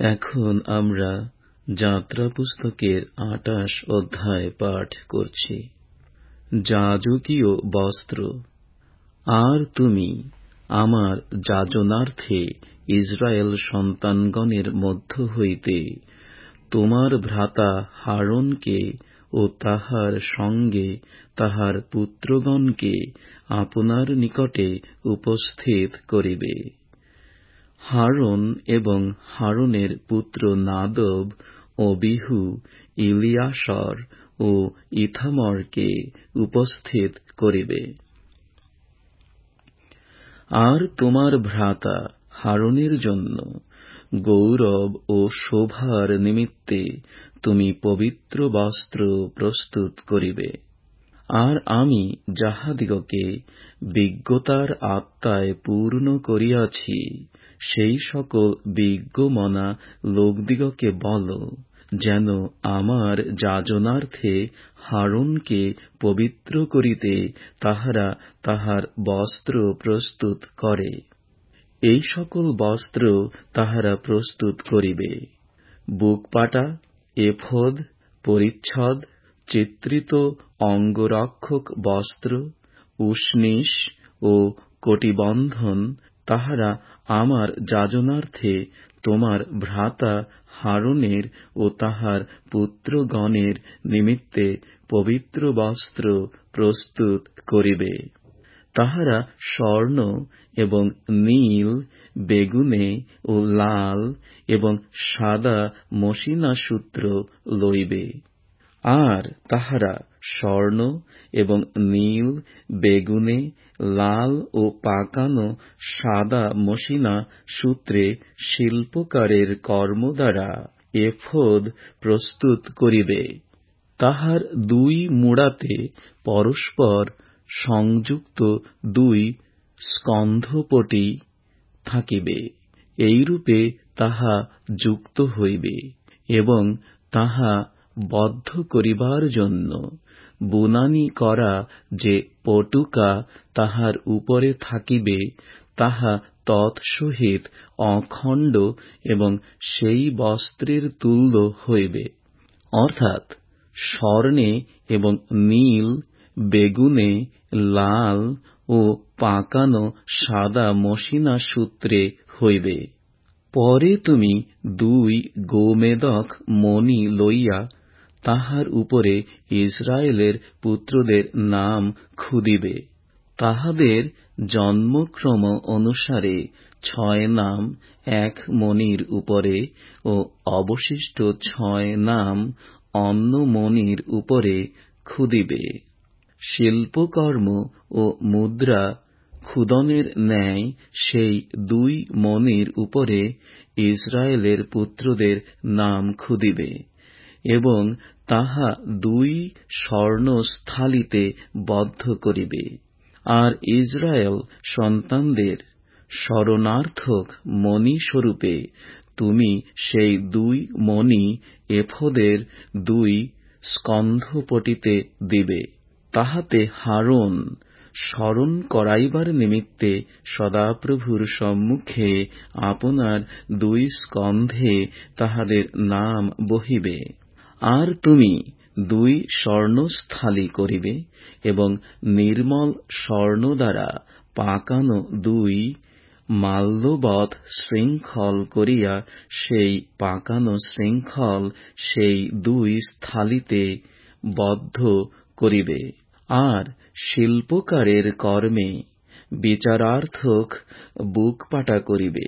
এখন আমরা যাত্রা পুস্তকের ২৮ অধ্যায় পাঠ করছি। যাজকীয় বস্ত্র। আর তুমি আমার যাজনার্থে ইসরায়েল সন্তানগণের মধ্য হইতে তোমার ভ্রাতা হারনকে ও তাহার সঙ্গে তাহার পুত্রগণকে আপনার নিকটে উপস্থিত করিবে। হারন এবং হারনের পুত্র নাদব, অবিহু, ইলিয়াসর ও ইথামরকে উপস্থিত করিবে। আর তোমার ভ্রাতা হারনের জন্য গৌরব ও শোভার নিমিত্তে তুমি পবিত্র বস্ত্র প্রস্তুত করিবে। আর আমি যাহাদিগকে বিজ্ঞতার আত্মায় পূর্ণ করিয়াছি, সেই সকল বিজ্ঞমনা লোকদিগকে বল, যেন আমার যাজনার্থে হারনকে পবিত্র করিতে তাহারা তাহার বস্ত্র প্রস্তুত করে। এই সকল বস্ত্র তাহারা প্রস্তুত করিবে: বুকপাটা, এফোদ, পরিচ্ছদ, চিত্রিত অঙ্গরক্ষক বস্ত্র, উষ্ণীষ ও কটিবন্ধন। তাহারা আমার যাজনার্থে তোমার ভ্রাতা হারনের ও তাহার পুত্রগণের নিমিত্তে পবিত্র বস্ত্র প্রস্তুত করিবে। তাহারা স্বর্ণ এবং নীল, বেগুনে ও লাল এবং সাদা মসিনা সূত্র লইবে। আর তাহারা স্বর্ণ এবং নীল, বেগুনে, লাল ও পাকানো সাদা মসিনা সূত্রে শিল্পকারের কর্ম দ্বারা এফোদ প্রস্তুত করিবে। তাহার দুই মুড়াতে পরস্পর সংযুক্ত দুই স্কন্ধপটি থাকিবে, এইরূপে তাহা যুক্ত হইবে। এবং তাহা বদ্ধ করিবার জন্য বুনানি করা যে পটুকা তাহার উপরে থাকিবে, তাহা তৎসহিত অখণ্ড এবং সেই বস্ত্রের তুল্য হইবে, অর্থাৎ স্বর্ণে এবং নীল, বেগুনে, লাল ও পাকানো সাদা মসিনা সূত্রে হইবে। পরে তুমি দুই গোমেদক মণি লইয়া তাহার উপরে ইসরায়েলের পুত্রদের নাম খুদিবে। তাহাদের জন্মক্রম অনুসারে 6 নাম এক মণির উপরে ও অবশিষ্ট 6 নাম অন্য মণির উপরে খুদিবে। শিল্পকর্ম ও মুদ্রা ক্ষুদনের ন্যায় সেই দুই মণির উপরে ইসরায়েলের পুত্রদের নাম খুদিবে এবং তাহা দুই স্বর্ণস্থালিতে বদ্ধ করিবে। আর ইসরায়েল সন্তানদের স্মরণার্থক মণি স্বরূপে তুমি সেই দুই মণি এফোদের দুই স্কন্ধপটিতে দিবে। তাহাতে হারন স্মরণ করাইবার নিমিত্তে সদাপ্রভুর সম্মুখে আপনার দুই স্কন্ধে তাহাদের নাম বহিবে। আর তুমি দুই স্বর্ণস্থালি করিবে এবং নির্মল স্বর্ণ দ্বারা পাকানো দুই মাল্যবৎ শৃঙ্খল করিয়া সেই পাকানো শৃঙ্খল সেই দুই স্থালিতে বদ্ধ করিবে। আর শিল্পকারের কর্মে বিচারার্থক বুকপাটা করিবে,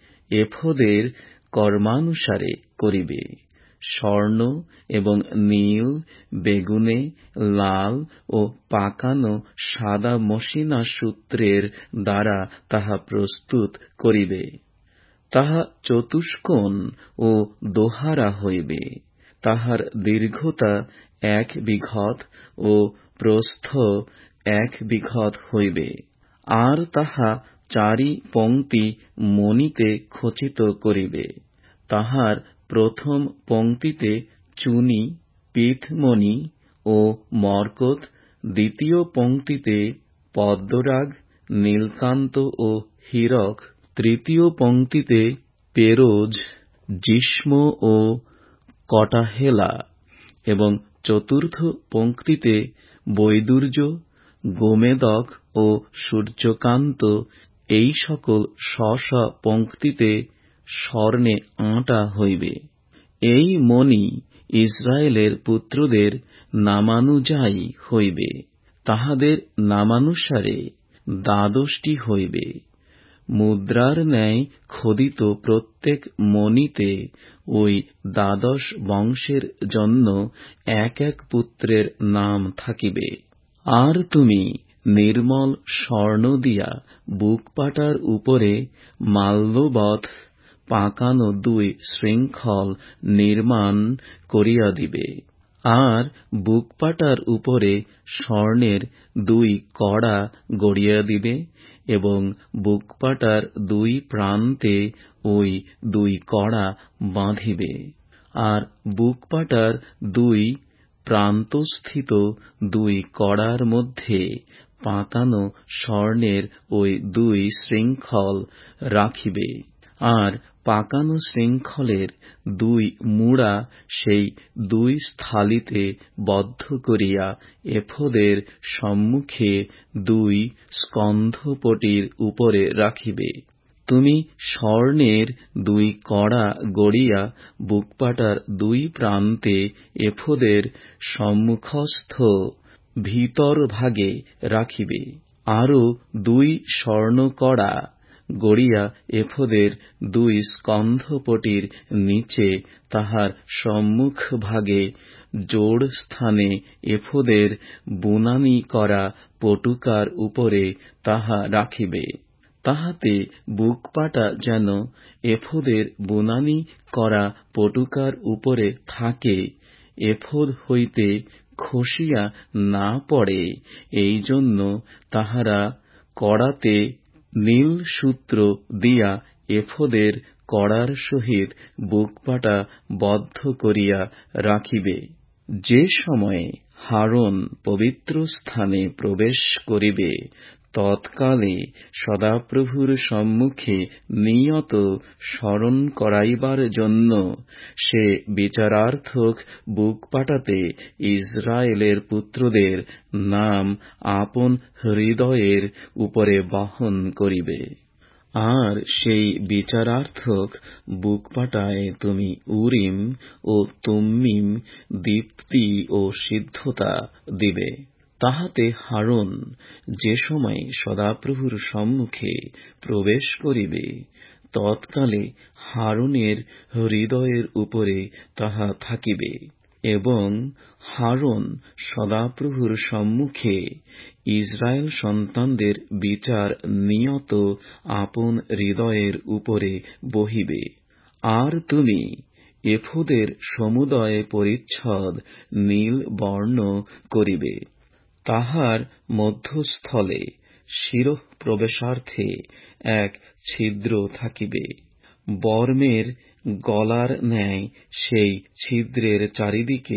এফোদের কর্মানুসারে করিবে। স্বর্ণ এবং নীল, বেগুনে, লাল ও পাকানো সাদা মসিনা সূত্রের দ্বারা তাহা প্রস্তুত করিবে। তাহা চতুষ্কোণ ও দোহারা হইবে। তাহার দীর্ঘতা 1 বিঘত ও প্রস্থ 1 বিঘত হইবে। আর তাহা 4 পংক্তি মণিতে খচিত করিবে। তাহার প্রথম পংক্তিতে চুনি, পীতমণি ও মরকত, দ্বিতীয় পংক্তিতে পদ্মরাগ, নীলকান্ত ও হীরক, তৃতীয় পংক্তিতে পেরোজ, জিস্ম ও কটাহেলা, এবং চতুর্থ পংক্তিতে বৈদুর্য, গোমেদক ও সূর্যকান্ত, এই সকল স্ব পংক্তিতে স্বর্ণে আঁটা হইবে। এই মণি ইসরায়েলের পুত্রদের নামানুযায়ী হইবে, তাহাদের নামানুসারে 12টি হইবে। মুদ্রার ন্যায় খোদিত প্রত্যেক মণিতে ওই 12 বংশের জন্য এক এক পুত্রের নাম থাকিবে। আর তুমি নির্মল স্বর্ণ দিয়া বুকপাটার উপরে মাল্যবৎ পাকানো 2 শৃঙ্খল নির্মাণ করিয়া দিবে। আর বুকপাটার উপরে স্বর্ণের 2 কড়া গড়িয়া দিবে, এবং বুকপাটার 2 প্রান্তে ওই 2 কড়া বাঁধিবে। আর বুকপাটার 2 প্রান্তস্থিত 2 কড়ার মধ্যে পাকানো স্বর্ণের ওই 2 শৃঙ্খল রাখিবে। আর পাকানো শৃঙ্খলের 2 মুড়া সেই 2 স্থলিতে বদ্ধ করিয়া এফোদের সম্মুখে 2 স্কন্ধপটির উপরে রাখিবে। তুমি স্বর্ণের 2 কড়া গড়িয়া বুকপাটার 2 প্রান্তে এফোদের সম্মুখস্থ ভিতর ভাগে রাখিবে। আরও 2 স্বর্ণ কড়া গড়িয়া এফোদের 2 স্কন্ধপটির নিচে তাহার সম্মুখ ভাগে জোড় স্থানে এফোদের বুনানি করা পটুকার উপরে তাহা রাখিবে, তাহাতে বুকপাটা যেন এফোদের বুনানি করা পটুকার উপরে থাকে, এফোদ হইতে খসিয়া না পড়ে, এই জন্য তাহারা কড়াতে নীল সূত্র দিয়া এফোদের কড়ার সহিত বুকপাটা বদ্ধ করিয়া রাখিবে। যে সময়ে হারন পবিত্র স্থানে প্রবেশ করিবে, তৎকালে সদাপ্রভুর সম্মুখে নিয়ত স্মরণ করাইবার জন্য সে বিচারার্থক বুকপাটাতে ইসরায়েলের পুত্রদের নাম আপন হৃদয়ের উপরে বহন করিবে। আর সেই বিচারার্থক বুকপাটায় তুমি উরিম ও তুম্মিম দীপ্তি ও সিদ্ধতা দিবে। তাহাতে হারন যে সময় সদাপ্রভুর সম্মুখে প্রবেশ করিবে, তৎকালে হারনের হৃদয়ের উপরে তাহা থাকিবে, এবং হারন সদাপ্রভুর সম্মুখে ইসরায়েল সন্তানদের বিচার নিয়ত আপন হৃদয়ের উপরে বহিবে। আর তুমি এফোদের সমুদয় পরিচ্ছদ নীল বর্ণ করিবে। তাহার মধ্যস্থলে শিরঃ প্রবেশার্থে এক ছিদ্র থাকিবে। বর্মের গলার ন্যায় সেই ছিদ্রের চারিদিকে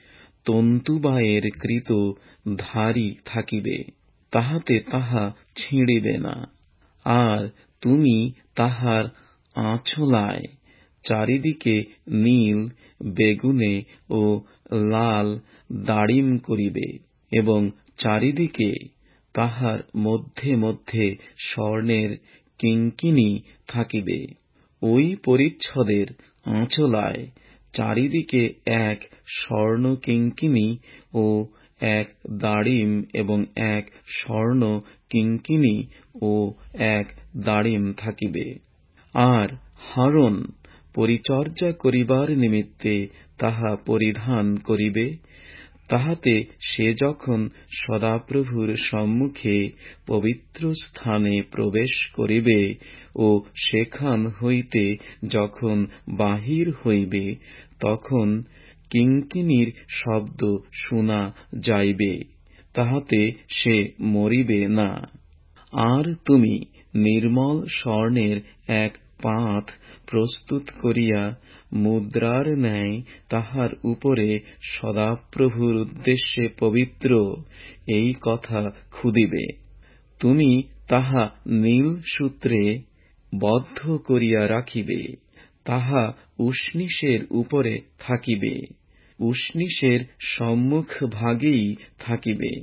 তন্তুবায়ের কৃত ধারি থাকিবে, তাহাতে তাহা ছিঁড়িবে না। আর তুমি তাহার আঁচলায় চারিদিকে নীল, বেগুনে ও লাল দাড়িম করিবে, এবং চারিদিকে তাহার মধ্যে মধ্যে স্বর্ণের কিঙ্কিনি থাকিবে। ওই পরিচ্ছদের আঁচলায় চারিদিকে এক স্বর্ণ কিঙ্কিনি ও এক দাড়িম, এবং এক স্বর্ণ কিঙ্কিনি ও এক দাড়িম থাকিবে। আর হারন পরিচর্যা করিবার নিমিত্তে তাহা পরিধান করিবে, তাহাতে সে যখন সদাপ্রভুর সম্মুখে পবিত্র স্থানে প্রবেশ করিবে ও সেখান হইতে যখন বাহির হইবে, তখন কিঙ্কিনির শব্দ শোনা যাইবে, তাহাতে সে মরিবে না। আর তুমি নির্মল স্বর্ণের এক পাত প্রস্তুত করিয়া মুদ্রার ন্যায় তাহার উপরে সদাপ্রভুর উদ্দেশ্যে পবিত্র, এই কথা খুদিবে। তুমি তাহা নীল সূত্রে বদ্ধ করিয়া রাখিবে। তাহা উষ্ণীষের উপরে থাকিবে, উষ্ণীষের সম্মুখ ভাগেই থাকিবে।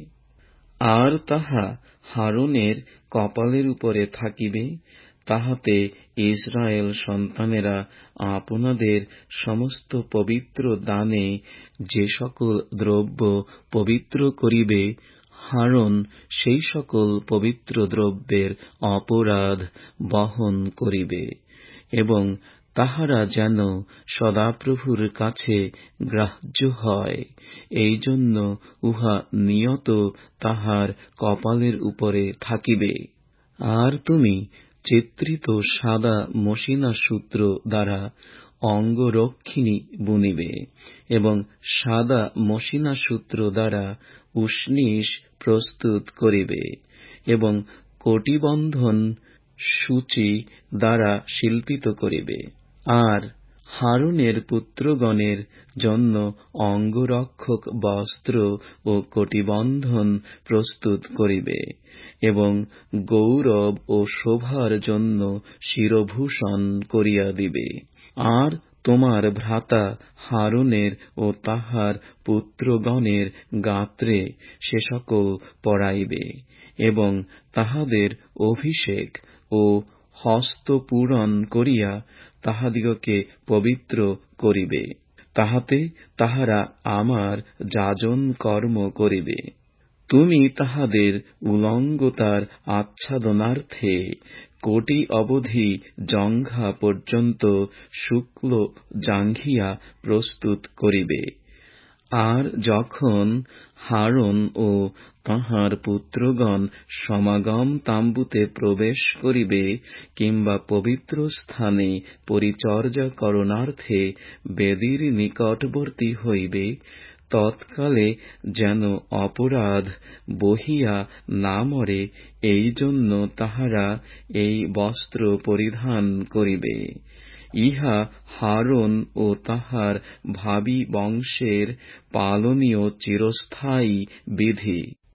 আর তাহা হারনের কপালের উপরে থাকিবে, তাহাতে ইসরায়েল সন্তানেরা আপনাদের সমস্ত পবিত্র দানে যে সকল দ্রব্য পবিত্র করিবে, হারন সেই সকল পবিত্র দ্রব্যের অপরাধ বহন করিবে, এবং তাহারা যেন সদাপ্রভুর কাছে গ্রাহ্য হয়, এই জন্য উহা নিয়ত তাহার কপালের উপরে থাকিবে। আর তুমি চিত্রিত সাদা মসিনা সূত্র দ্বারা অঙ্গরক্ষিণী বুনিবে, এবং সাদা মসিনা সূত্র দ্বারা উষ্ণীষ প্রস্তুত করিবে, এবং কটিবন্ধন সূচি দ্বারা শিল্পিত করিবে। আর হারনের পুত্রগণের জন্য অঙ্গরক্ষক বস্ত্র ও কটিবন্ধন প্রস্তুত করিবে, এবং গৌরব ও শোভার জন্য শিরভূষণ করিয়া দিবে। আর তোমার ভ্রাতা হারনের ও তাহার পুত্রগণের গাত্রে সে সকল পরাইবে, এবং তাহাদের অভিষেক ও হস্তপূরণ করিয়া তাহাদিগকে পবিত্র করিবে, তাহাতে তাহারা আমার যাজন কর্ম করিবে। তুমি তাহাদের উলঙ্গতার আচ্ছাদনার্থে কোটি অবধি জঙ্ঘা পর্যন্ত শুক্ল জাঙ্ঘিয়া প্রস্তুত করিবে। আর যখন হারন ও তাহার পুত্রগণ সমাগম তাম্বুতে প্রবেশ করিবে, কিংবা পবিত্র স্থানে পরিচর্যা করণার্থে বেদীর নিকটবর্তী হইবে, তৎকালে যেন অপরাধ বহিয়া না মরে, এই জন্য তাহারা এই বস্ত্র পরিধান করিবে। ইহা হারন ও তাহার ভাবী বংশের পালনীয় চিরস্থায়ী বিধি।